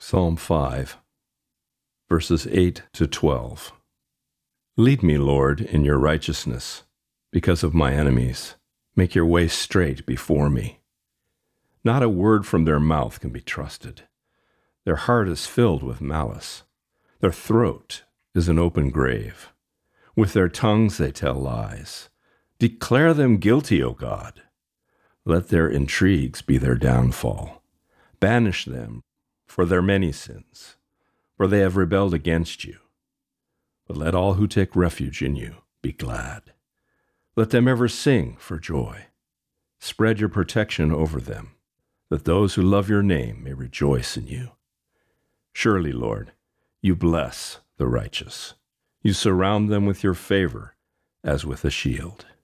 Psalm 5, verses 8 to 12. Lead me, Lord, in your righteousness, because of my enemies. Make your way straight before me. Not a word from their mouth can be trusted. Their heart is filled with malice. Their throat is an open grave. With their tongues they tell lies. Declare them guilty, O God. Let their intrigues be their downfall. Banish them for their many sins, for they have rebelled against you. But let all who take refuge in you be glad. Let them ever sing for joy. Spread your protection over them, that those who love your name may rejoice in you. Surely, Lord, you bless the righteous. You surround them with your favor as with a shield.